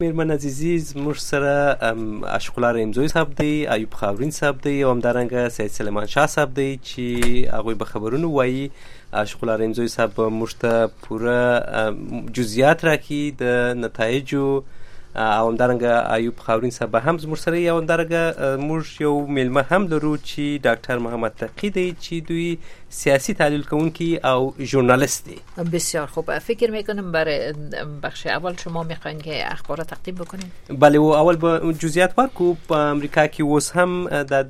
میرمن عزیزی زموږ سره عاشق الله رحیمزوی صاحب دی، ایوب خاورین صاحب دی او همدارنګه سید سلیمان شاه صاحب دی چې هغوی به خبرونه وایي. عاشق الله رحیمزوی صاحب موږ ته پوره جزئیات راکړي د نتایجو او همدارنګه ایوب خاورین صاحب هم زموږ سره یې او همدارنګه موږ یو میلمه هم لرو چې ډاکټر محمد تقی دی چې دوی سیاسی تحلیل کوونکی او ژورنالیست دی. بسیار خوب. فکر میکنم برای بخش اول شما میخواین که اخبار تقدیم بکنید. بله و اول به جزئیات ورکو. په امریکا کې اوس هم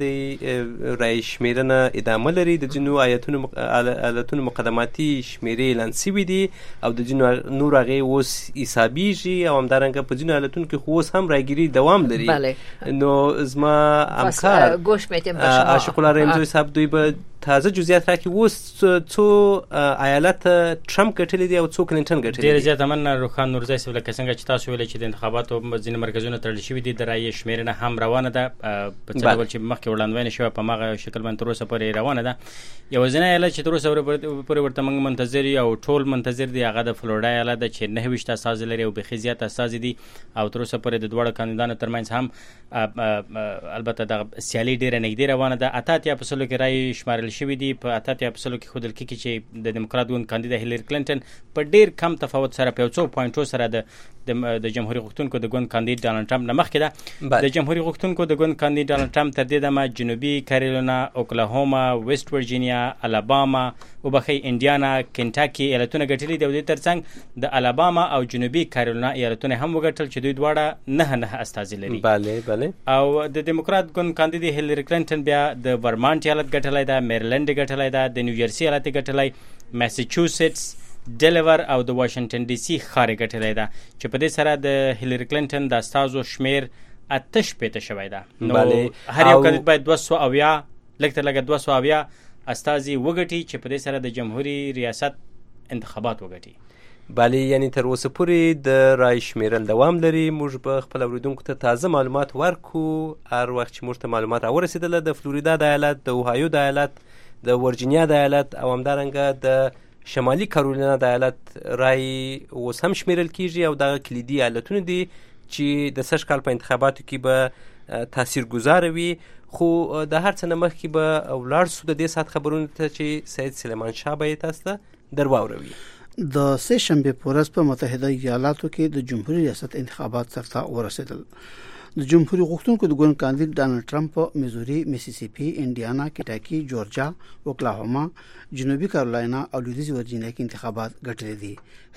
د رای شمیرنه ادامه لري. د ځینو ایالتونو مقدماتي شمیرې اعلان شوي دي او د ځینو نور هغې اوس حسابیږي او همدارنګه په ځینو ایالتونو کې خو اوس هم رایګیري دوام لري. بله. نو زما همکار گوش میدیم به شما عاشق الله رحیمزوی صاحب دوی به تازه جزئیات راکړي. اوس څو ایالت ټرمپ ګټلي دي او څو کلینټن ګټلي دي؟ ډېر زیات امن روښان نورزی صاحب لکه څنګه چې تاسو ویلي چې د انتخاباتو ځینې مرکزونه تړل شوي دي، د رایې شمېرنه هم روانه ده په څه ډول چې مخکې وړاندوینه شوې په هماغه شکل باندې تر اوسه پورې روانه ده. یوازینی ایالت چې تر اوسه پورې ورته موږ منتظر یو او ټول منتظر دي هغه د فلوریډا ایالت ده چې 29 استازي لري او بیخي زیات استازي دي او تر اوسه پورې د دواړو کاندیدانو ترمنځ هم البته د سیالي ډېره نږدې روانه ده. 88% کې رایې شمارل شوي دي. په 88% کې ښودل کېږي چې د دیموکرات ګوند کاندیده هیلری کلینټن په ډېر کم تفاوت سره په 100 پوینټو سره د جمهوریت غوښتونکو د ګوند کاندید ډانلډ ټرمپ نه مخکې ده. د جمهوریت غوښتونکو د ګوند کاندید ډانلډ ټرمپ تر دې دمه جنوبي کارولینا، اوکلاهوما، ویسټ ورجینیا، الاباما، وبخښئ انډیانا، کنټاکي ایالتونه ګټلي دي او د ترڅنګ د الاباما او جنوبي کارولینا ایالتونه هم وګټل چې دوی دواړه 9 استازي لري. بله. او د دیموکرات ګوند کاندید هیلری کلینټن بیا د ورمانټ ایالت ګټلی ده، میریلند ګټلی ده، د نیوجرسي ایالت ګټلی، ماساچوسټس، ډیلور او د واشنگټن ډي سي ښار ګټلی ده چې په دې سره د هیلری کلینټن د استازو شمیر 88 شوی ده. نو هر یو کاندید باید 270 لږ تر لږه 270 استازي وګټي چې په دې سره د جمهوریت ریاست انتخابات وګټي. بله، یعنی تر اوسه پورې د رای شمیرل دوام لري. موږ به خپل اوریدونکو ته تازه معلومات ورکو هر وخت چې موږ ته معلومات راورسېدله. د فلوریدا د ایالت، د اوهایو د ایالت، د ورجینیا د ایالت او همدارنګه د شمالي کارولینا د ایالت رای اوس هم شمیرل کیږي او دغه کلیدي ایالتونه دي چې د سږ کال په انتخاباتو کې به تاثیرګذاره وي. خو د هر څه نه مخکې به ولاړ سو د دې ساعت خبرونو ته چې سید سلیمان شاه به یې تاسو ته درواوروي. د سه شنبه په ورځ په متحده ایالاتو کې د جمهوریت ریاست انتخابات سرته ورسېدل. د جمهوریت غوښتونکو د ګوند کاندید ډانلډ ټرمپ په میزوري، میسیسیپي، انډیانا، کنټاکي، جورجیا، اوکلاهوما، جنوبي کارولینا او لویدیځ ورجینیا کې انتخابات ګټلي دي.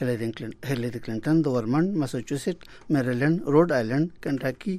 هیلری کلینټن د ورمنډ، ماساچوسټس، میریلند، روډ آیلند، کنټاکي،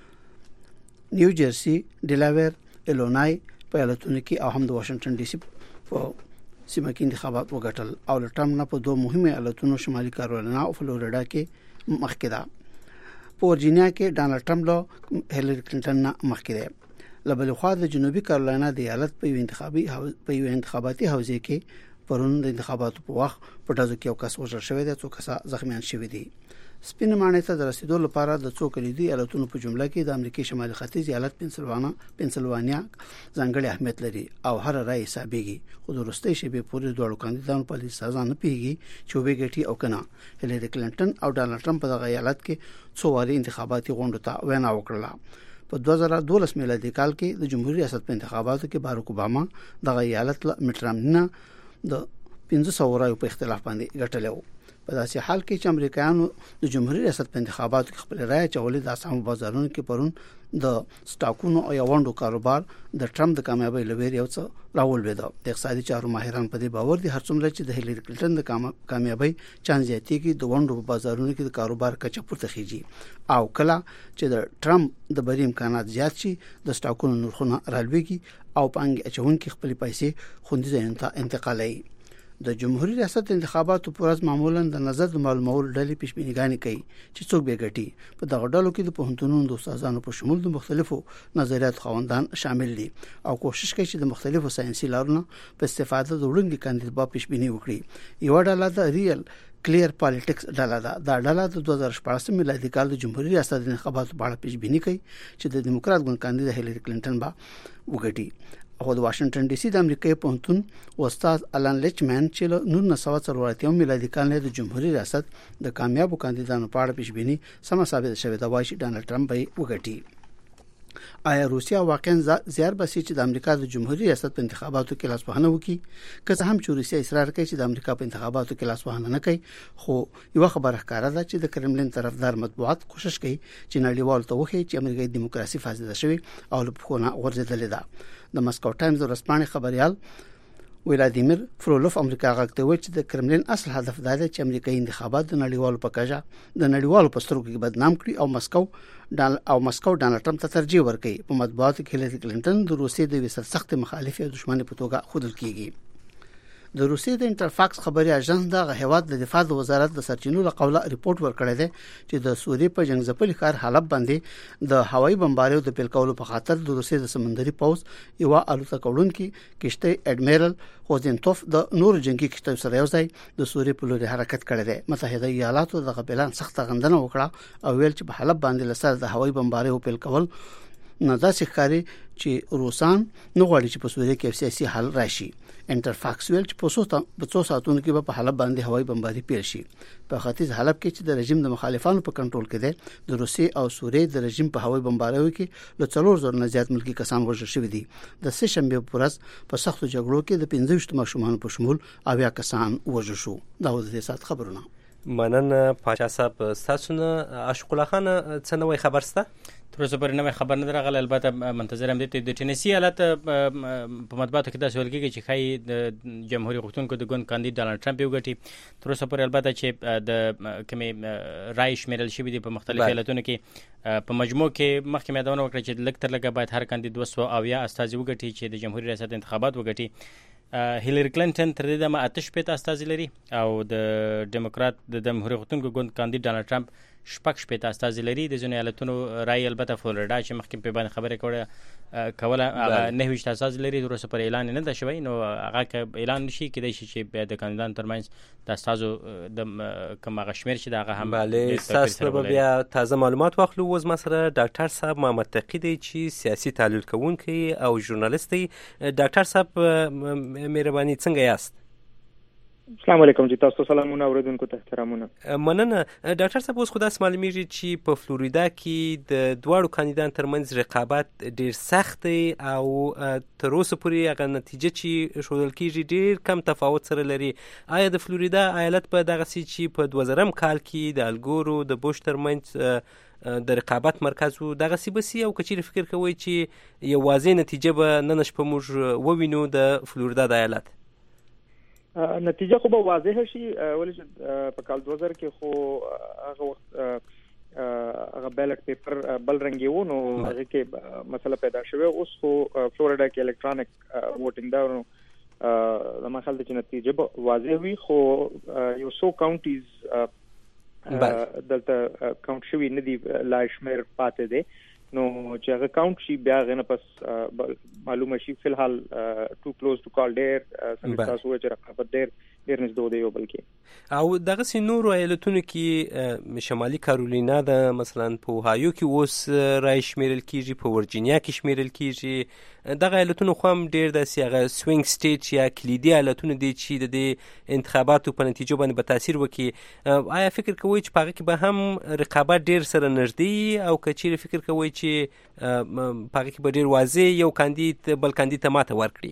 نیو جرسي، ډیلاویر، ایلونای په ایالتونو کې او هم د واشنگټن ډي سي په سیمه کې انتخابات وګټل او له ټرمپ نه په دوه مهمه ایالتونو شمالي کارولینا او فلوریډا کې مخکې ده. په ورجینیا کې ډانلډ ټرمپ له هیلری کلینټن نه مخکې ده. له بلې خوا د جنوبي کارولینا د ایالت په یو انتخاباتي حوزې کې پرون د انتخاباتو په وخت په ډزو کې یو کس وژل شوی دی، څو کسان زخمیان شوي دي. سپین ماڼۍ ته د رسیدو لپاره د څو کلیدي ایالتونو په جمله کې د امریکای شمالي ختیځ ایالت پنسلوانیا ځانګړی اهمیت لري او هر رای حسابيږي. خو د وروستۍ شېبې پورې دوه کاندیدانو په دې سزا نه پیږي چې وګټي او کنه. هیلری کلینټن او ډانلډ ټرمپ په دغه ایالت کې څو واري انتخاباتي غونډو ته وینا وکړه. په 2012 میلادي کال کې د جمهوریت ریاست په انتخاباتو کې باراک اوباما دغه ایالت له میټ رامني د 500 رایو په اختلاف باندې ګټلو. په داسې حال کې چې امریکایانو د جمهوریت ریاست په انتخاباتو کې خپل رائے چولې د اسامو بازارونو کې پرون د سټاکونو او یوانډو کاروبار د ټرمپ د کامیابی لویر یو څه راولوي. د اقتصادي چارو ماهران په دې باور دي هر څومره چې د هیلری کلینټن د کامیابی چانس زیاتېږي د وانډو په بازارونو کې د کاروبار کچه پورته خيږي او کله چې د ټرمپ د بری امکانات زیات شي د سټاکونو نرخونه رالويږي او پانګه اچونکي خپل پیسې خوندي ځایونو ته انتقالوي. د جمهوریت ریاست انتخاباتو پر ورځ معمولا د نظر د معلومولو ډلې پیشبینیګانې کوي چې څوک به ګټي. په دغه ډلو کې د پوهنتونونو د استادانو په شمول د مختلفو نظریات خواندان شامل دي او کوشش کوي چې د مختلفو ساينسي لارونو په استفاده د وړاندې کاندید په پیشبینی وکړي. یو ډله د ریل کلیر پالیټکس ډله ده. دا ډله د 2014 میلادي کال د جمهوریت ریاست انتخاباتو په اړه پیشبینی کوي چې د دیموکرات ګوند کاندید هیلری کلینټن به وګټي او د واشنگټن ډي سي د امریکای پوهنتون استاد الان لیچمن چې له 1943 میلادي کال نه د جمهوریت ریاست د کامیابو کاندیدانو په اړه پیشبینی سم ثابت شوې ده چې ډانلډ ټرمپ به وګټي. آیا روسیا واقعا زیار باسي چې د امریکا د جمهوریت ریاست په انتخاباتو کې لاسوهنه وکړي؟ که څه هم چې روسیا اصرار کوي چې د امریکا په انتخاباتو کې لاسوهنه نه کوي، خو یو خبره ښکاره ده چې د کرملین طرفدار مطبوعات کوشش کوي چې نړیوال ته وښيي چې امریکایي دیموکراسي فاسده شوې او له پخونه غورځېدلې ده. د مسکو ټایمز ورځپاڼې خبريال ولادیمیر فرولوف امریکا غاکته و چې د کرملین اصل هدف دا دی چې امریکایي انتخابات د نړیوالو په کاجا د نړیوالو په سترګو کې بدنام کړي او مسکو ډانلډ ټرمپ ته ترجیح ورکړي. په مطبوعاتو کې هیلری کلینټن د روسیې د وسر سخت مخالف او دښمن په توګه ښودل کیږي. د روسیې د انټرفاکس خبري اژانس د هیواد د دفاع د وزارت د سرچینو له قوله ریپورت ورکړی دی چې د سوریې په جنگ ځپلي ښار حلب باندې د هوایي بمباریو د پیل کولو په خاطر د روسیې د سمندري پوځ یو الوتکه وړونکي کشته اډمیرل خوزینتوف د نور جنگي کشته سره یو ځای د سوریې په لور حرکت کړی دی. متحده ایالاتو د غبلان سخت غندنه وکړه او ویل چې په حلب باندې لسر د هوایي بمباریو پیل کول نه داسې ښکاري چې روسان نه غواړي چې په سوریه کې سیاسي حل راشي. انټرفاکس ویل چې په 2 ساعتونو کې په حلب باندې هوایي بمباري پیل شي. په ختیځ حلب کې چې د رژیم د مخالفانو په کنټرول کې دی، د روسیې او سوریې د رژیم په هوایي بمباریو کې له 4,000 نه زیات ملکی کسان وژل شوي دي. د سه شنبه په ورځ په سختو جګړو کې د 15 ماشومان په شمول 80 کسان وژل شو. دا و د دې سات خبرونه. مننه پاچا صاحب تاسو نه. عاشق الله خان څه نوې خبر سته؟ تر اوسه پورې نوې خبر نه راغله، البته منتظر هم دي د ټینیسي حالت په مطبوعاتو کې داسې ویل کېږي چې ښایي د جمهوریت غوښتونکو د ګوند کاندید ډانلډ ټرمپ یې وګټي. تر اوسه پورې البته چې د کومې رایې شمیرل شوي دي په مختلفو ایالتونو کې، په مجموع کې مخکې مې یادونه وکړه چې لږ تر لږه باید هر کاندید 270 استازي وګټي چې د جمهوریت ریاست انتخابات وګټي. هیلری کلینټن تر دې دمه 8 استازي لري او د ډیموکرات د جمهوریت غوښتونکو ګوند کاندید ډانلډ ټرمپ 6 استازي لري. د ځینو ایالتونو رای البته فلوریډا چې مخکې په باندې خبره کوله هغه 9 استازي لري. تر اوسه پر اعلان نه ده شوی، نو هغه که اعلان نشي کېدای شي چې د کاندیدانو ترمنځ د استازو د کوم هغه شمیر چې هغه هم بله تاسو به بیا تازه معلومات واخلو. اوس ما سره ډاکټر صاحب محمد تقی دی چې سیاسي تحلیل کوونکی او ژورنالیست دی. ډاکټر صاحب مهرباني څنګه یاست؟ السلام علیکم. جی تاسو سلامونه اوریدونکو ته احترامونه. مننه. ډاکټر صاحب اوس خو داسې معلومیږي چې په فلوریدا کې د دواړو کاندیدانو ترمنځ رقابت ډیر سخت دی او تر اوسه پورې هغه نتیجه چې ښودل کېږي ډیر کم تفاوت سره لري. آیا د فلوریدا ایالت په دغسې چې په 2000 کال کې د الګورو د بوش ترمنځ د رقابت مرکز و دغسې بسي، او که چیرې فکر کوئ چې یو واضح نتیجه به نن شپه موږ ووینو د فلوریدا د ایالت؟ نتیجه خو به واضح شي، ولې چې په کال 2000 کې خو هغه وخت هغه بیلټ پیپر بل رنګي و، نو هغه کې مسله پیدا شوه. اوس خو فلوریدا کې الکترونیک ووټینګ دا نو د مخالفت چې نتیجه به واضح وي، خو یو سو کاونټیز دلته کاونټ شوی نه دی، لا شمیر پاتې دی. نو چې هغه کاونټ شي بیا غنه پس معلومه شي. فی الحال ټو کلوز ټو کال ډیر څنګه تاسو چې رقابت ډیر نږدې دی یو بل کې. او دغه سينورو ایالتونو کې شمالي کارولینا د مثلا په اوهایو کې اوس رای شمیرل کیږي، په ورجینیا کې شمیرل کیږي. دغه ایالتونو خو هم ډیر داسې هغه سوینګ سټیټ یا کلیدي ایالتونه دي چې د دې انتخاباتو په نتیجو باندې به تاثیر وکړي. آیا فکر کوئ چې په هغه کې به هم رقابت ډیر سره نږدې، او که چیرې فکر کوئ چې په هغه کې به ډیر واضح یو کاندید بل کاندید ته ماته ورکړي؟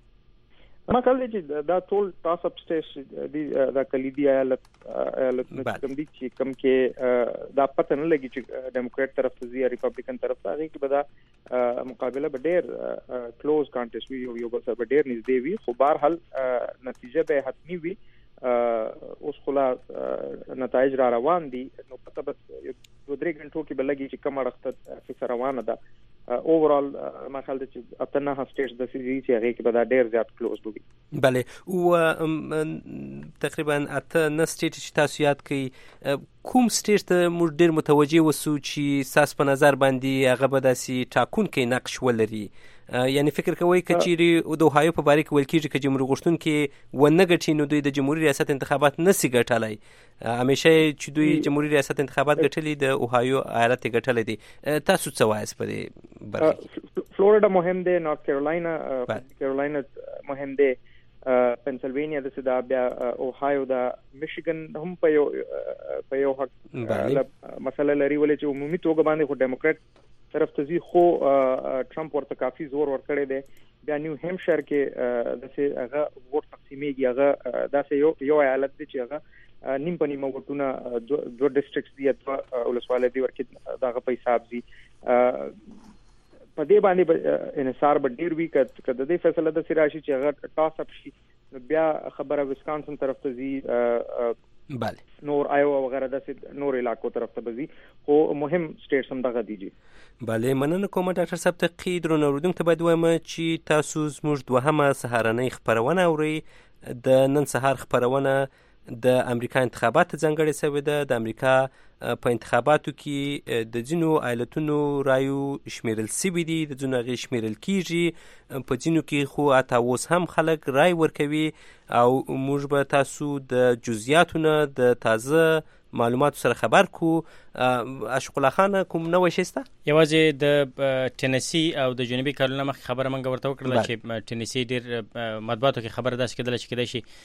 ما کله چې دا ټول ټاس اپ سټیټ دی دا کلیدي ایالت کوم دي چې کوم کې دا پته نه لګي چې ډیموکرات طرف ته یا ریپبلیکن طرف ته کې به دا مقابله به ډیر کلوز کانټیسټ وي، یو بل سره به ډیر نږدې وي، خو بهرحال نتیجه به حتمی وي. اوس خلا نتایج را روان دي، نو پته بس 2-3 غنټو کې بلګي چې کوم اړخ ته روانه ده. اوورال ما خیال چې اتنه سټیټس د سيزي چې هغه کې به دا ډیر زیات کلوز وي. بله، او تقریبا اتنه سټیټ چې تاسو یاد کړئ، کوم سټیټ ته موږ ډیر متوجه وسو چې ساس په نظر باندې هغه به داسې ټاکونکي نقش ولري؟ یعنی فکر کوئ که چیرې د اوهایو په باره کې ویل کېږي که جمهوریت غوښتونکي ونه ګټي نو دوی د جمهوري ریاست انتخابات نسي ګټلی، همیشه چې دوی جمهوري ریاست انتخابات ګټلي د اوهایو ایالت یې ګټلی دی. تاسو څه وایاست په دې برخه کې؟ فلوریډا مهم دی، نارت کیرولینا مهم دی، پنسلوانیا د سدا بیا اوهایو دا میشیګن هم په یو حق مسله لري، ولې چې عمومي توګه باندې خو ډیموکرات طرف ته ځي، خو ټرمپ ورته کافي زور ورکړی دی. بیا نیو هیمشایر کې داسې هغه ووټ تقسیمیږي، هغه داسې یو ایالت دی چې هغه نیم په نیمه ووټونه دوه ډسټرکټس دي، دوه ولسوالۍ دي ورکې دغه په حساب دي. په دې باندې انحصار به ډیر وي که د دې فیصله داسې راشي چې هغه ټاس اپ شي، نو بیا خبره وسکانسن طرف ته ځي، نور آیوا وغیرہ داسې نور علاقو طرف ته ځي، خو مهم سټیټس هم دغه دي. بله، مننه کوم ډاکټر صاحب. تقی درنو اوریدونکو ته باید وایم چې تاسو زموږ دوهمه سهارنۍ خپرونه اورئ. د نن سهار خپرونه د امریکا انتخابات ځانګړې شوې ده. د امریکا په انتخاباتو کې د ځینو ایالتونو رایو شمیرل شوي دي، د ځینو هغې شمیرل کېږي، په ځینو کې خو حتی اوس هم خلک رای ورکوي، او موږ به تاسو د جزئیاتو نه د تازه معلوماتو سره خبر کو. عاشق الله خان کوم نوې شی شته؟ یوازې د ټینسی او د جنوبي کارولاینا مخکې خبره موږ ورته وکړله چې ټینسی ډېر مطبوعاتو کې خبره داسې کېدله چې کېدای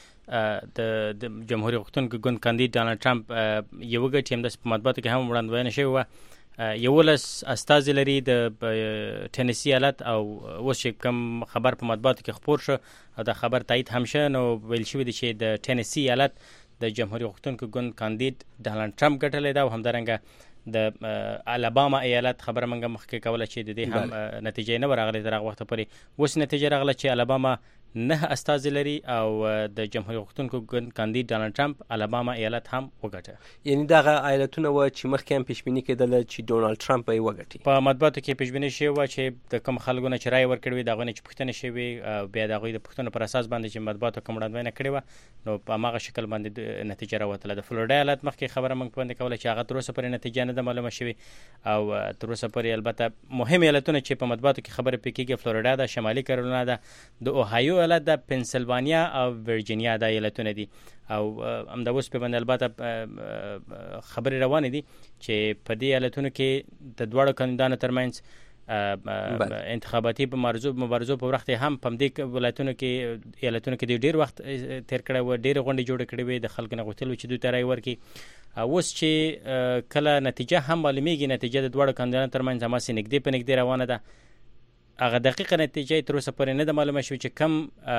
شي د جمهوري غوښتونکي ګوند کاندید ډانلډ ټرمپ یې وګټي. همداسې په مطبوعاتو کې هم وړاندوینه شوې وه. 11 استازي لري د ټینسی ایالت، او اوس چې کوم خبر په مطبوعاتو کې خپور شو او دا خبر تایید هم شه، نو ویل شوي دي چې د ټینسی ایالت د جمهوریت غوښتونکو ګوند کاندید ډانلډ ټرمپ ګټلی ده، او همدارنګه د الاباما ایالت خبره موږ مخکې کوله چې د دې هم نتیجه نه ورغلې تر هغه وخته پورې. اوس نتیجه راغله چې الاباما 9 استازي لري، او د جمهوریت غوښتونکو ګوند کاندید ډانلډ ټرمپ الاباما ایالت هم وګټه. یعنی دغه ایالتونه و چې مخکې هم پیشبیني کېدله چې ډونالډ ټرمپ به یې وګټي. په مطبوعاتو کې پیشبیني شوې وه چې د کوم خلکو نه چې رایې ورکړې وي د هغوی نه چې پوښتنې شوې، بیا د هغوی د پوښتنو پر اساس باندې چې مطبوعاتو کوم وړاندوینه کړې وه، نو په هماغه شکل باندې نتیجه راوتله. د فلوریډا ایالت مخکې خبره موږ باندې کوله چې هغه تر اوسه پورې نتیجه نه ده معلومه شوې، او تر اوسه پورې البته مهم ایالتونه چې په مطبوعاتو کې خبرې پرې کېږي فلوریډا ده، شمالي کارولاینا ده، د اوهایو ایالت ده، پنسلوانیا او ورجینیا دا ایالتونه دي. او همدا اوس په باندې البته خبرې روانې دي چې په دې ایالتونو کې د دواړو کاندیدانو ترمنځ انتخاباتي مبارزو په وخت هم په دې ولایتونو کې ایالتونو کې ډېر وخت تیر کړی و، ډېر غونډې جوړې کړې وې، د خلکو نه غوښتل چې دوی ته رایې ورکړي. اوس چې کله نتیجه هم معلومیږي، نتیجه د دواړو کاندیدانو ترمنځ هماسې نږدې په نږدې روانه ده. هغه دقیقه نتیجه تر اوسه پورې نه ده معلومه شوې چې کوم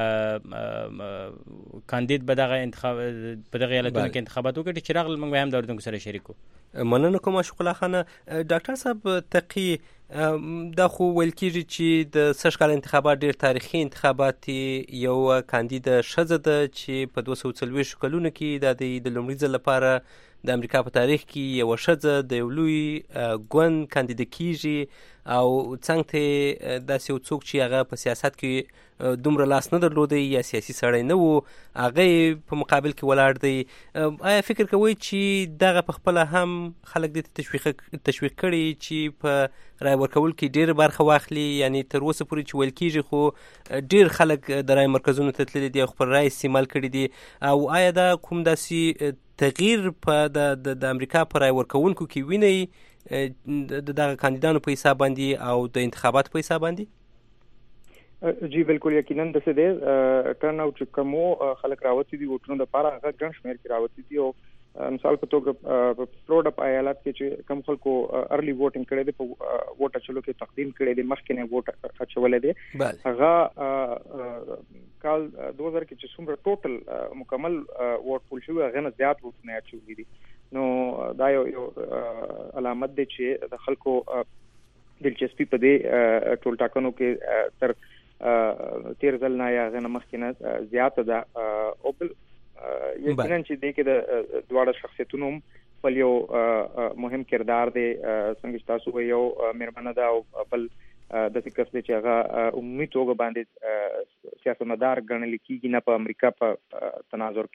کاندید به دغه انتخاب په دغه ایالتونو کې انتخابات وکړي. چې راغله موږ به هم د اورېدونکو سره شریکو. مننه کوم عاشق الله خان. ډاکټر صاحب تقی، دا خو ویل کېږي چې د سږ کال انتخابات ډېر تاریخي انتخابات، یو کاندیده ښځه ده چې په 240 کلونو کې دا د لومړي ځل لپاره د امریکا په تاریخ کې یوه ښځه د یو لوی ګوند کاندیده کېږي، او څنګ ته داسې یو څوک چې هغه په سیاست کې دومره لاس نه درلودی یا سیاسي سړی نه و، هغه په مقابل کې ولاړ دی. آیا فکر کوئ چې دغه په خپله هم خلک دې ته تشویق کړي چې په رای ورکول کې ډېر برخه واخلي؟ یعنی تر اوسه پورې چې ویل کېږي خو ډېر خلک د رای مرکزونو ته تللي دي او خپل رای استعمال کړي دي. او آیا دا کوم داسې تغییر په د امریکا په رای ورکوونکو کې وینئ دغه کاندیدانو په حساب باندې او د انتخاباتو په حساب باندې؟ جی بالکل یقینا داسې دی. ټرن اوټ چې کومو خلک راوتي دي ووټونو دپاره، هغه ګڼ شمېر کې راوتي دي. او مثال په توګه په فلوریډا په ایالت کې چې کوم خلکو ارلی ووټینګ کړی دی، په ووټ اچولو کې تقدیم کړی دی، مخکې نه ووټ اچولی دی، هغه کال 2000 کې چې څومره ټوټل مکمل ووټ پول شوي هغه نه زیات ووټونه اچولي دي. نو دا یو علامت دی چې د خلکو دلچسپي په دې ټول ټاکنو کې تر تیر ځل نه یا هغه نه مخکې نه زیاته ده. او بل یقینا چې دې کې د دواړه شخصیتونو خپل یو مهم کردار دی. څنګه چې تاسو یو مېرمنه ده او بل داسې کس دی چې هغه عمومي توګه باندې سیاستمدار ګڼل کېږي نه په امریکا په تناظر کې.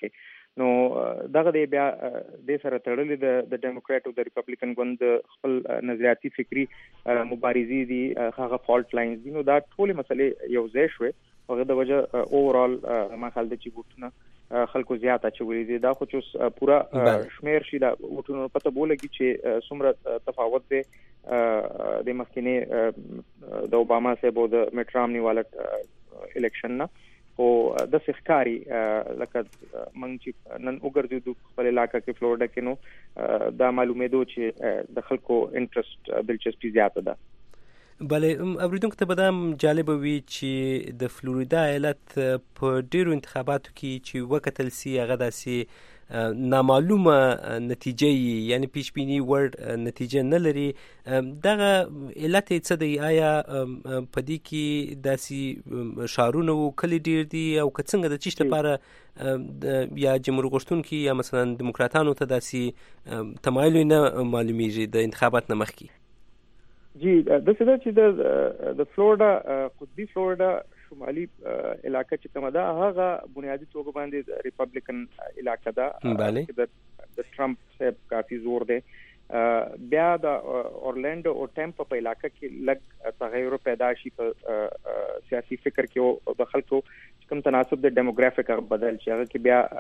نو دغه دی بیا د سره تړلې د ډیموکرات او د ریپبلیکن ګوند خپل نظریاتي فکری مبارزې دي هغه فالټ لاینز دي. نو دا ټول مسلې یو ځای شوې هغه د وجه اوورال ما خیال د چې ووټونه خلکو زیاته چولې دي. دا خو چې پورا شمیر شي دا ووټونو پته بولګي چې څومره تفاوت دی د مخکینی د اوباما صاحب او د میټ رامني والټ الیکشن نه. او د سخکاری لکه منګ چې نن وګرځو د خپل علاقې کې فلوریدا کې نو دا معلومه دو چې د خلکو انټرست دلچسپي زیاته ده. بله اوریدونکو ته به دا جالب وي چې د فلوریدا ایالت په ډیرو انتخاباتو کې چې وکتل سي هغه داسې نامعلومه نتیجه یعنی پیش بینی وړ نتیجه نه لري. دغه علت څه دی؟ آیا په دې کې داسې شارونه او کلی ډیر دي او که څنګه د چیشت لپاره یا جمهور غوښتونکي یا مثلا دیموکراتانو ته داسې تمایل نه معلومیږي د انتخابات نه مخکې؟ جی د څه چې د فلوریدا قطبی فلوریدا شمالي علاقه چې کومه ده هغه بنیادی توګه باندې ریپبلیکن علاقه ده. د ټرمپ صاحب کافي زور دی. بیا د اورلانډو او ټیمپا په علاقه کې لږ تغیر پیدا شي په سیاسي فکر کې او د خلکو کوم تناسب د ډیموګرافیک بدل شي. هغه کې بیا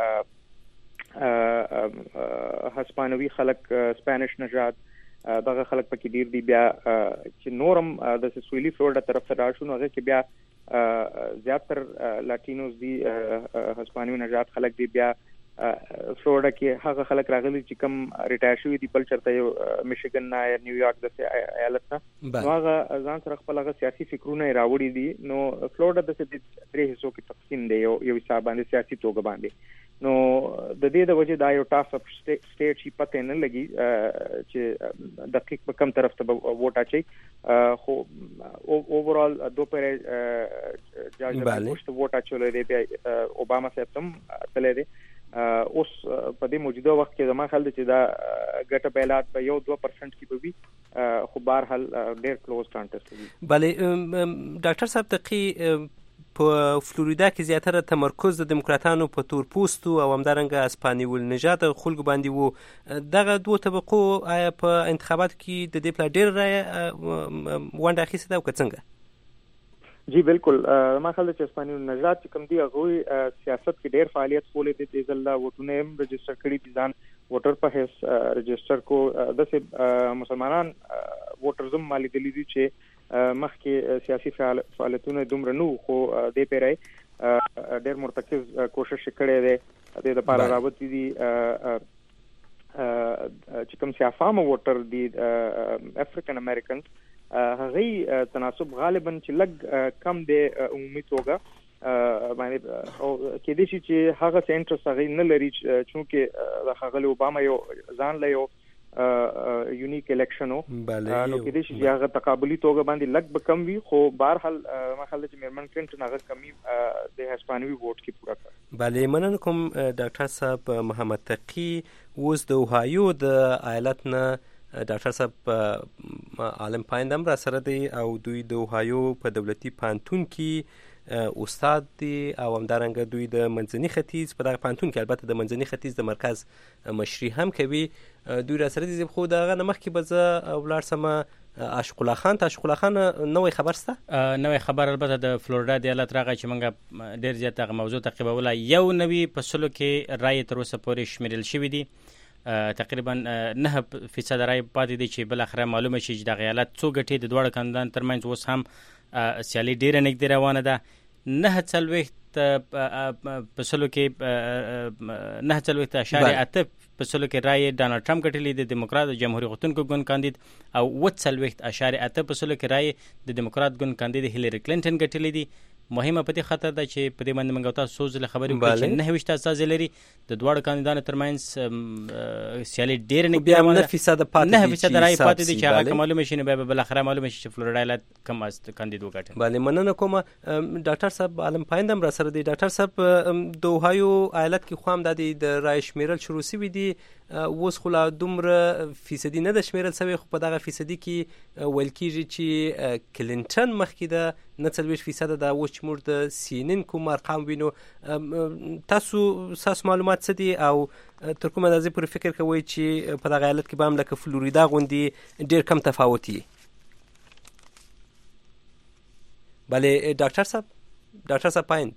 هسپانوي خلک سپانیش نژاد دغه خلک پکې ډیر دي. بیا چې نورم د سویلي فلوریدا طرف ته راشو نو هغه کې بیا زیاتر لاتینوز دي هسپانوي نژاد خلک دي. بیا فلوریدا کې هغه خلک راغلي چې کوم ریټایر شوي دي بل چرته یو میشیګن نه یا نیویارک د ایالت نه هغه ځان سره خپل هغه سیاسي فکرونه راوړي دي. نو فلوریدا د درې حصو کې تقسیم دی یو حساب باندې سیاسي توګه باندې. نو د دې د وجه دا یو ټاس اپ سټیټ شي پته نه لګي چې دقیق په کوم طرف ته ووټ اچي. خو اوورال دوپره جاج پوسټ ووټ اچولې دی بیا اوباما صاحب هم تللی دی. اوس په دې موجوده وخت کې زما خیال دی چې دا ګټه بیلات په 1-2% کې به وي خو بهرحال ډېر کلوز کانټیسټ دی. بله ډاکټر صاحب دقیق په فلوریدا کې زیاتره تمرکز د دیموکراتانو په تور پوستو او همدارنګه اسپانیول نژاد خلکو باندې وو. دغه دوه طبقو آیا په انتخاباتو کې د دې پلا ډېر ونډه اخیستې ده او که څنګه؟ جی بالکل ما خیال چې اسپانیول نژاد چې کوم دی هغوی سیاست کې ډېر فعالیت کولی دی. د ځل ووټونه هم رجسټر کړي دي ځان ووټر په حیث رجسټر کو. داسې مسلمانان ووټرز هم مالیدلی دي چې مخکې سیاسي فعالیتونه دومره نو خو دې پیرای ډېر مرتکز کوشش کړی دی د لپاره راوتی دي چې کوم سیافام ووټر دي افریقن امریکن هغه تناسب غالبا چې لګ کم دی عمومي توګه باندې او کې دي چې هغه سنټر هغه نه لري چې د خغل اوباما یو ځان له یو یونیک الیکشن نو کې دي چې هغه تقابلی توګه باندې لګ به کم وي خو بهرحال ما خیال چې میرمن کلینټن هغه کمی د هسپانوي ووټ کې پورا کړ. بله مننه کوم ډاکټر صاحب محمد تقی اوس د اوهایو د ایالت نه. ډاکټر صاحب عالم پایندم را سره دی او دوی د اوهایو په دولتي پانتون کې استاد دي او همدارنګه دوی د منځني ختیځ په دغه پانتون کې البته د منځني ختیځ د مرکز مشري هم کوي. دوی را سره دي خو دغه نه مخکې به زه ولاړ سم عاشق الله خان نوې خبر سته؟ نوې خبر البته د فلوریدا د ایالت راغی چې موږ ډېر زیات هغه موضوع تعقیبوله. یو نوې په سلو کې رایې تر اوسه پورې شمیرل شوي دي. تقریبا 9% رای پاتې دي چې بل اخره معلومه شي چې د ایالت څو ګټې د دواړو کاندیدانو ترمنځ اوس هم سیالي ډیره نږدې روانه ده. 9.8% کې 9.8% رای ډانلډ ټرمپ ګټلې د دیموکرات جمهوریت غوښتونکو ګوند کاندید او 8.8% رای د دیموکرات ګوند کاندید هیلری کلینټن ګټلې دي. مهمه په دې خاطر ده چې په دې باندې موږ تاسو ځله خبرې وکړو چې 9 استاد لري د دواړو کاندیدانو ترمنځ سیالي ډېر نه بیا 9% پاتې رای پاتې دي چې هغه معلومه شي نه به بل اخره معلومه شي چې فلوریدا ایالت کم است کاندید وګټي. بله مننه کوم ډاکټر صاحب عالم پایندم را سره دی. ډاکټر صاحب د اوهایو ایالت کې خو هم د رای شمیرل شروع شوی دی. اوس خو لا دومره فیصدي نه ده شمیرل سوی، خو په دغه فیصدي کې ویل کېږي چې کلینټن مخکې ده 49% ده. اوس چې موږ د CNN کوم ارقام وینو، تاسو معلومات څه دي او تر کومه اندازې پورې فکر کوئ چې په دغه ایالت کې به هم لکه فلوریدا غوندې ډېر کم تفاوت وي؟ بله ډاکټر صاحب پایند،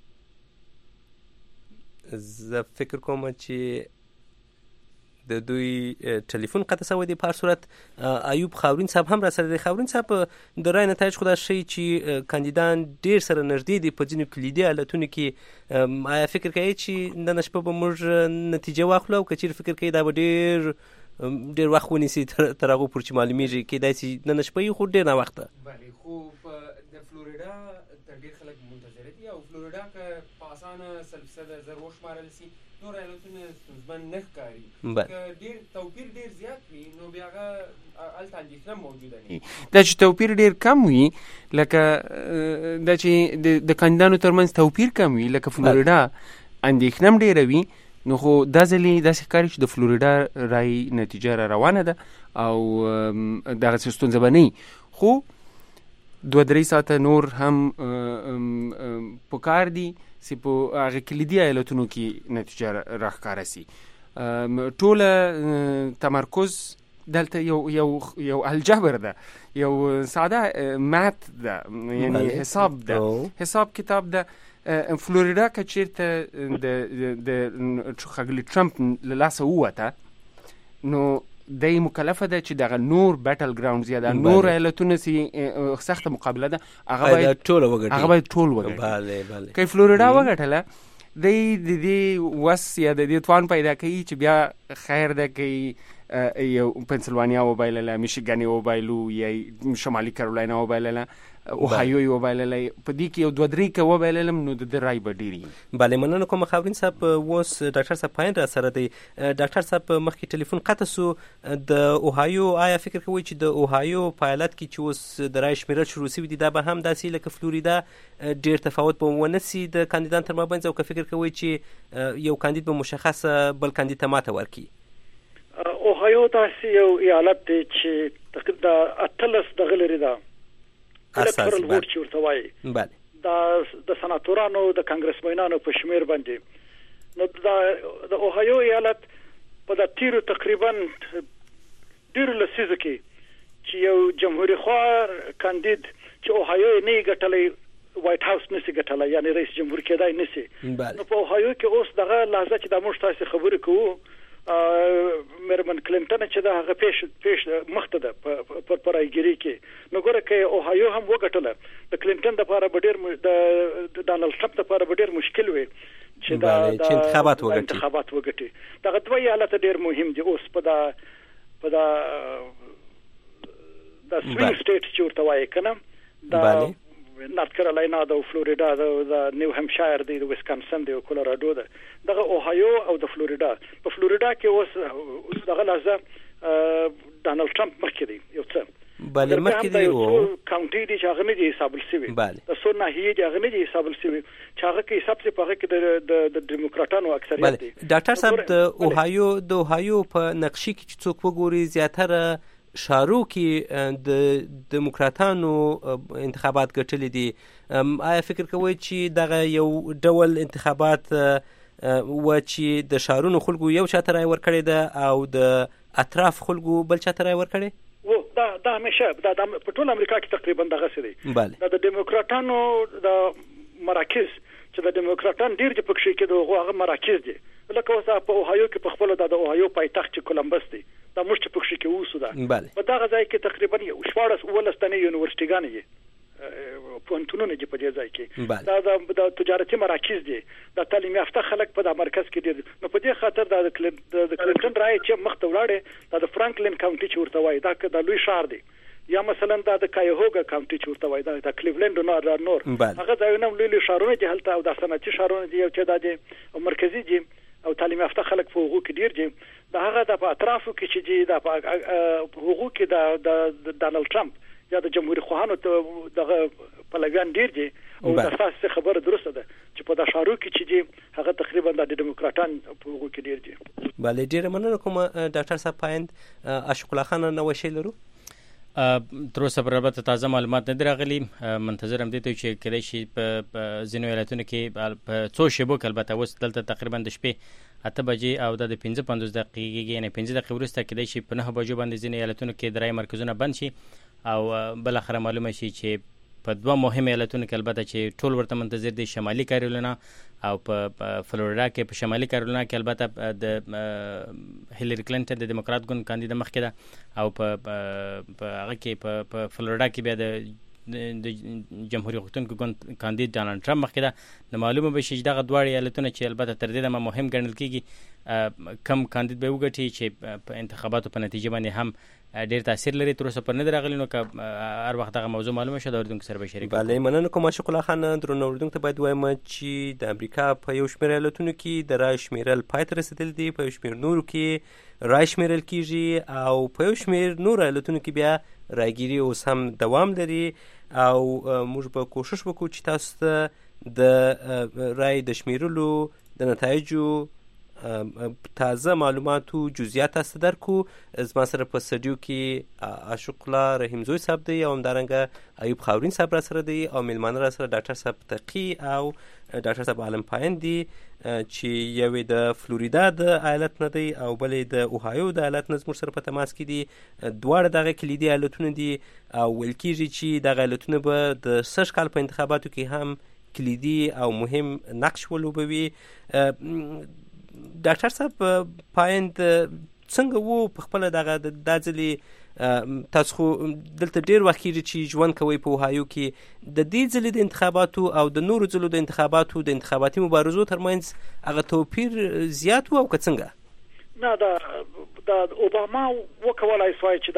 زه فکر کوم چې د دوی ټلیفون قطع شوی دی. په هر صورت ایوب خاورین صاحب هم را سره دی. خاورین صاحب د رای نتایج خو دا ښیي چې کاندیدان ډېر سره نږدې دي په ځینو کلیدي ایالتونو کې. آیا فکر کوئ چې نن شپه به موږ نتیجه واخلو او که چیرې فکر کوئ دا به ډېر وخت ونیسي تر هغو پورې چې معلومیږي کیدای شي نن شپه یې خو ډېر ناوخته؟ بله، خو د فلوریدا تر ډېر خلک منتظره دي او فلوریدا که په اسانه 100% زر وشمارل سي نور ایالتونه ستونزمن نه ښکاري. که ډېر توپیر ډېر زیات وي نو بیا هغه هلته اندېښنه موجوده نه وي. دا چې توپیر ډېر کم وي، لکه دا چې د کاندیدانو ترمنځ توپیر کم وي لکه فلوریدا، اندېښنه هم ډېره وي، نو خو دا ځلې داسې ښکاري چې د فلوریدا رای نتیجه را روانه ده او دغسې ستونزه به نه وي. خو 2-3 ساعته نور هم پکار دي چې په هغه کلیدي ایالتونو کې نتیجه راښکاره سي. ټوله تمرکز دلته یو الجبر ده، یو ساده مات ده، یعنی حساب ده، حساب کتاب ده. فلوریدا که چیرته د ښاغلي ټرمپ له لاسه ووته نو دی مکلفه ده چې دغه نور بیټل ګراوندز یا د نور ایالتونه چې سخته مقابله ده هغه باید ټول وګټي. که فلوریدا وګټله دی د دې وس یا د دې توان پیدا کوي چې بیا خیر ده که یو پنسلوانیا وبایلله، میشیګن وبایلو یا شمالي کارولاینا وبایلله، اوهایو یې وبایللی، په دې کې یو 2-3 که وبایللم نو د ده رای به ډېر وي. بله مننه کوم خاورین صاحب. اوس ډاکټر صاحب پایند را سره دی. ډاکټر صاحب مخکې ټلیفون قطع سو. د اوهایو آیا فکر کوئ چې د اوهایو په ایالت کې چې اوس د رای شمیرل شروع شوي دي دا به هم داسې لکه فلوریدا ډېر تفاوت به ونه سي د کاندیدان تر مابینځ، او که فکر کوئ چې یو کاندید به مشخصه بل کاندید ته ماته ورکړي؟ اوهایو داسې یو ایالت دی چې تقریبا 18 دغه لري ده الکترال ووټ چې ورته وایي، د سناتورانو د کانګرسمنانو په شمیر باندې. نو د اوهایو ایالت په د تیرو تقریبا ډېرو لسیزو کې چې یو جمهوریت خوار کاندید چې اوهایو یې نه ګټلی، وایټ هاوس نسی ګټلی، یعنی رئیس جمهور کېدای نسی. نو په اوهایو کې اوس دغه لحظه چې د موږ تاسې خبرې کوو میرمن کلینټن چې دا هغه پیش مخته ده په رایګیري کې. نو ګوره که اوهایو هم وګټله د کلینټن دپاره به ډېر د ډانلډ ټرمپ دپاره به ډېر مشکل وي چې انتخابات وګټي. دغه دوه ایالته ډېر مهم دي اوس په دا سوینګ سټیټ چې ورته وایي که نه، د نارت کیرولینا ده او فلوریدا ده، د نیو همشایر دی، د ویسکانسن دی او کولراډو ده. دغه اوهایو او د فلوریدا، په فلوریدا کې اوس دغه لحظه ډانلډ ټرمپ مخکې دی یو څه. بله مخکې دی او کاونټي دي چې هغه نه دي حسابل شوي، د څو ناحیې دي هغه نه دي حسابل شوي چې هغه کې حساب شي په هغه کې د ډیموکراټانو اکثریت دی. ډاکټر صاحب د اوهایو په نقشې کې چې څوک وګوري زیاتره شارو کې د دیموکراتانو انتخابات ګټلې دي. آیا فکر کوئ چې دغه یو ډول انتخابات و چې د شارونو خلکو یو چاته رای ورکړې ده او د اطراف خلکو بل چاته رای ورکړې؟ دا همیشه په ټول امریکا کې تقریبا دغسې دی. دا د دیموکراتانو د مراکز چې د دیموکراتان ډېر چې پکښې کې د هغه مراکز دي، لکه اوس په اوهایو کې په خپله د اوهایو پایتخت چې کولمبس دی، دا موږ چې پکښې کې اوسو ده، په دغه ځای کې تقریبا 14 تنې یونیورسټیګانې دي، پوهنتونونه دي په دې ځای کې. دا د تجارتي مراکز دي، د تعلیم یافته خلک په دا مرکز کې دي. نو په دې خاطر د کلینټن رای چې مخته ولاړې د فرانکلین کاونټي چې ورته وایي دا لوی ښار دی، یا مثلا د کایهوګا کاونټي چې ورته وایي د کلیولند نور هغه ځایونه هم لوی ښارونه دي هلته، او د صنعتي ښارونه دي چې دا دي او مرکزي دي او تعلیم یافته خلک په هغو کې ډېر دي. د هغه د په اطرافو کې چې دي د هغو کې د ډانلډ ټرمپ یا د جمهوریت خوانو ته دغه پلویان ډیر دي او د اساس خبره درسته ده چې په د شارو کې چې دي هغه تقریبا د ډیموکراټان په هغه کې ډیر دي. بله ډیره مننه کوم ډاکټر صاحب پایند. عاشق الله خان نو شي لرو تر اوسه پر البته تازه معلومات نه درغلي. منتظر هم دي چې کله شي په ځینو ولایتونو کې په څو شیبو کې البته اوس دلته تقریبا د شپې 8 بجې او د 15 دقیقې یعنی 15 دقیقې وروسته کېدای شي په 9 بجو باندې ځینې ایالتونو کې د رای مرکزونه بند شي او بل اخر معلومه شي چې په دوه مهمه ایالتونو کې البته چې ټول ورته منتظر دي شمالي کارولینا او په فلوریدا کې. په شمالي کارولینا کې البته د هیلری کلینټن د دیموکرات ګوند کاندید مخکې ده او په هغه کې په فلوریدا کې بیا د جمهوریت غوښتونکو ګوند کاندید ډانلډ ټرمپ مخکې ده. نو معلومه به شي چې دغه دواړه ایالتونه چې البته تر دې دمه مهم ګڼل کېږي کم کاندید به وګټي چې په انتخاباتو په نتیجه باندې هم ډیر تاثیر لري. تر اوسه پر نه درغلی نو که هر وخت دغه موضوع معلومه شوه د اردن سره به شریک. بله مننه کوم عاشق الله خان. درنو اردن ته باید وایم چې د امریکا په یو شمېر ایالتونو کې د رای شمیرل پای ته رسیدل دي، په یو شمېر نورو کې رای شمیرل کیږي او په یو شمېر نور ایالتونو کې بیا رایګیري اوس هم دوام لري او موږ به کوشش وکړو چې تاسو ته د رای د شمیرلو د نتایجو تازه معلوماتو جزئیات تاسو درکو. زما سره په سټډیو کې عاشق الله رحیم زوی صاحب دی او همدارنګه ایوب خاورین صاحب را سره دی او میلمانه را سره ډاکټر صاحب تقی او ډاکټر صاحب عالم پایند دي چې یوې د فلوریدا د ایالت نه دی او بلې د اوهایو د ایالت نه زموږ سره په تماس کې دي. دواړه دغه کلیدي ایالتونه دي او ویل کېږي چې دغه ایالتونه به د سږ کال په انتخاباتو کې هم کلیدي او مهم نقش ولوبوي. ډاکټر صاحب پایند څنګه وو په خپل دغه د ځلې تاسو خو دلته ډیر وخت کېږي چې ژوند کوئ په اوهایو کې، د دې ځلې د انتخاباتو او د نورو ځلو د انتخاباتو د انتخاباتي مبارزو ترمنځ هغه توپیر زیات وو او که څنګه؟ نه د اوباما وکولای شوی چې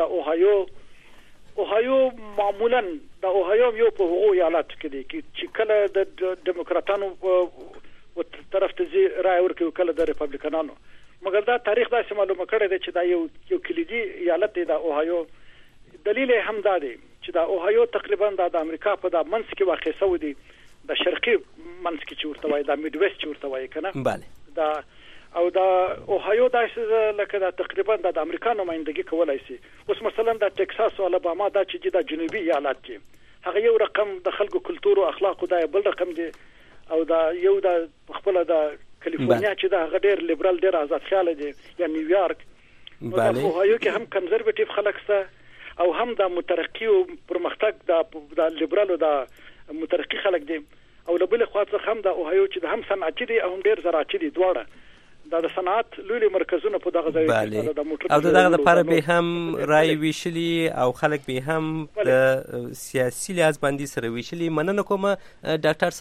د اوهایو معمولا د اوهایو یو په هغو ایالاتو کې دی چې کله د ډیموکراټانو و طرف ته زی رای ورکوي کله د ریپبلیکنانو، مګر دا تاریخ داسې معلومه کړی دی چې دا یو کلیدي ایالت دی د اوهایو. دلیل هم دا دی چې د اوهایو تقریبا د امریکا په د منځ کې واقع شوی دی، د شرقي منځ کې چې ورته وایي د میډ ویسټ چې ورته وایي کنه. بله دا او د اوهایو داسې لکه د تقریبا د امریکا نمائندګي کولای شي. اوس مثلا د ټکساس او الاباما دا چې د جنوبي ایالات کې هغه یو رقم د خلکو کلتور او اخلاق دا بل رقم دی او دا یو د خپل د کالیفورنیا چې دا هغه ډیر لیبرال ډیر آزاد خیال دي یا نیویارک. بله اوهایو کې هم کنزرویټیو خلک سته او هم د مترقي او پرمختګ د لیبرالو د مترقي خلک دي او له بل خوا څخه هم د اوهایو چې د هم صنعتي دي او هم ډیر زراعتي دي. دواړه د صنعت لوی مرکزونه په دغه ځای کې د موټر او دغه لپاره به هم رای ویشلی او خلک به هم د سیاسي لحاظ باندې سره ویشلی. مننه کوم ډاکټر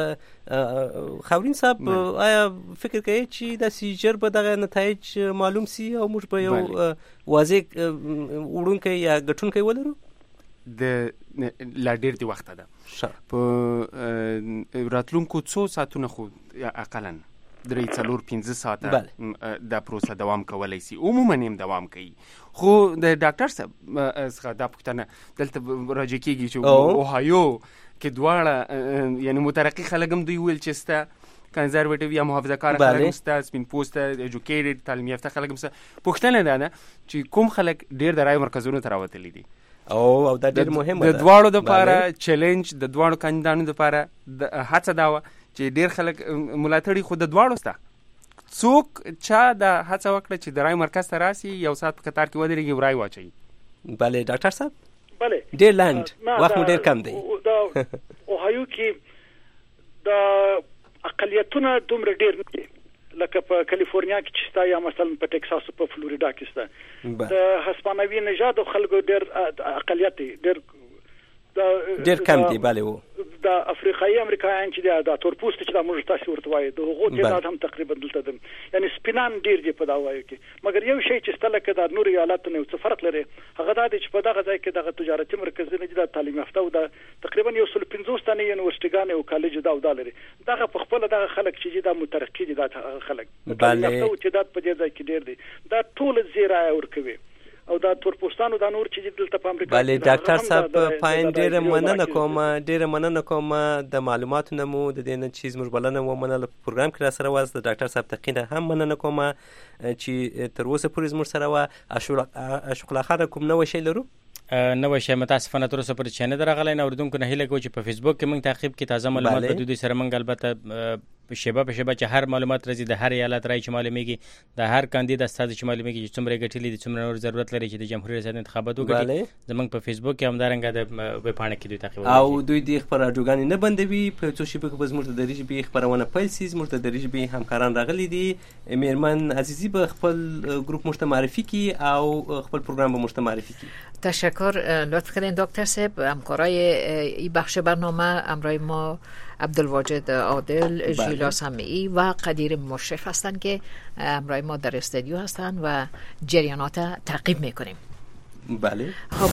صاحب. خاورین صاحب آیا فکر کوي چې د سیجر به دغه نتایج معلوم سي او موږ به یو واضح وړونکی یا ګټونکی ولرو؟ د لا ډیر دی وخت ده په راتلونکو څو ساعتونو خو اقلا 3-4-5 ساعته د پروسه دوام کولای شي، عموما هم دوام کوي. خو د ډاکټر صاحب څخه دا پوښتنه دلته راځي کېږي چې اوهایو کې دواړه یعنی مترقي خلک هم دوی ویل چې ستا کنزرویټیو یا محافظه کار خلک هم ستا سپین پوسته ایجوکیټډ تعلیم یافته خلک هم ستا. پوښتنه ده چې کوم خلک ډیر د رای مرکزونو ته راوتلي دي او دا ډیر مهمه ده. د دواړو لپاره چیلنج د دواړو کاندیدانو لپاره د هڅه دا چې ډیر خلک ملاتړي خو د دواړو سته. څوک چا د هڅه وکړه چې د رای مرکز ته راسي یو ساعت په قطار کې ودرېږي او رای واچوي؟ بله ډاکټر صاحب. بله ډیر لاند وخت مو ډیر کم دی. د اوهایو کې د اقلیتونه دومره ډیر نه دي لکه په کالیفورنیا کې چې ستا یا مثلا په ټکساس او په فلوریدا کې ستا. د هسپانوي نژاد خلکو ډیر اقلیت ډیر کم دی. بله وو د افریقایي امریکایان چې د تورپوست چې د موږ تاسو ورته وایي د هغو تعداد هم تقریبا دلته ده، یعنی سپینان ډیر دي په دا وایي کې. مګر یو شی چې ستله کې د نور ایالاتو نه څه فرق لري هغه دا دی چې په دغه ځای کې دغه تجارتي مرکزونه دي د تعلیم یافته او د تقریبا 150 تنه یونیورسيټګان او کالج دا لري. دغه په خپل دغه خلک چې د مترقي دي دا خلک بله او چې دا په دې ځای کې ډیر دي دا ټول زیرا ورکوي او دا تورپوستانو د نور چې دلته په امریکا بله ډاکټر صاحب پاین ډیره مننه کوم د معلوماتو نمو د دې نه چې زموږ بلنه ومنله په پروګرام کې را سره واست د ډاکټر صاحب تقینه هم مننه کوم چې تر اوسه پورې زموږ سره و اشوق خان کوم نو شي لرو نو شي متاسفانه تر اوسه پورې چنه درغلی نه اوردونکو نه هیله کوم چې په فیسبوک کې موږ تعقیب کې تازه معلومات په دوی سره موږ البته شیبه په شیبه چې هر معلومات راځي د هر ایالت راځي چې معلومیږي د هر کاندید استاد چې معلومیږي چې څومره ګټلې دي څومره نور ضرورت لري چې د جمهوریت ریاست انتخاباتو کې زموږ په فیسبوک کې همدارنګه د ویب پاڼه کې دوی تعقیب او دوی د خبرګانې نه بندوي په څو شیبه کې زموږ د دریجه به خبرونه پیل سي زموږ د دریجه به همکاران راغلي دي میرمن عزیزی به خپل گروپ مشت معرفی کی او خپل پروگرام به مشت معرفی کی. تشکر لطف کردین دکتر صاحب. همکارای این بخش برنامه همراه ما عبدالواجد عادل، ژیلا سمیعی و قدیر مشرف هستند که همراه ما در استودیو هستند و جریانات تعقیب میکنیم. بله. خب